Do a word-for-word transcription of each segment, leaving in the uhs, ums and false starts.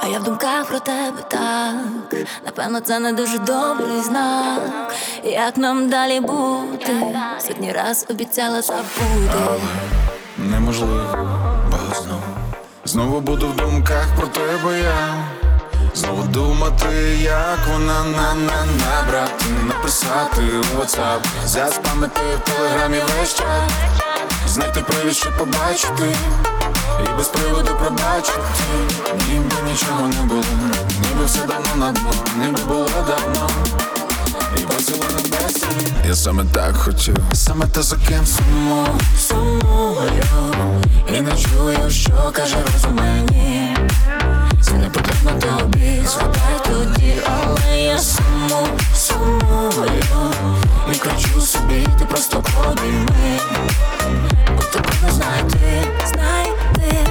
А я в думках про тебе так. Напевно, це не дуже добрий знак. Як нам далі бути? Сотні раз обіцяла забути, але неможливо, бо знову Знову буду в думках про тебе я. Знову думати, як вона на на набрати, написати у WhatsApp, заспамити в телеграмі весь час, знайти привід, щоб побачити, і без приводу пробачити. Ніби нічого не було, ніби все давно на дно, ніби було давно, і весело небесі. Я саме так хотів, саме те, за ким сумую, сумую і не чую, що каже розум мені. Це не потрібно тобі, згадай тоді, але я сумую, сумую і кричу собі, ти просто обійми, бо такого знайти, знайти.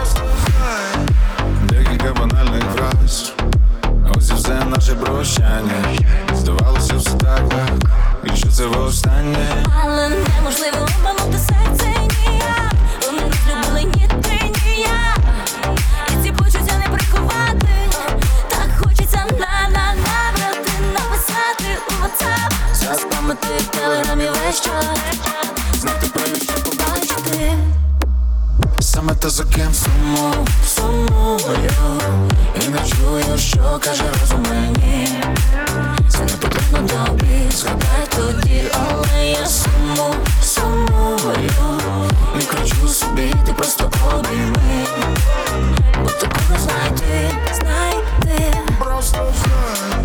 Декілька банальних фраз, ось і все наше прощання. Здавалося, все так легко, і що це востаннє. Але неможливо обманути серце ніяк. Вони не злюбили ні ти, ні я. І ці почуття не приховати. Так хочеться на-на набрати, написати у WhatsApp, заспамити в телеграмі весь час, знайти привід, щоб побачити. Саме те, за ким сумую, сумую і не чую, що каже розум мені. Це не потрібно тобі, згадай тоді, але я сумую, сумую і кричу собі, ти просто обійми, бо такого знайти, знайти. просто знай,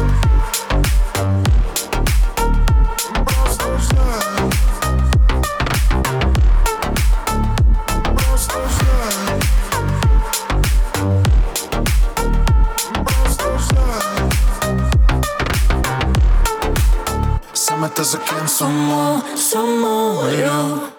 просто знай, просто знай, просто знай. Саме те, за ким сумую, Сумую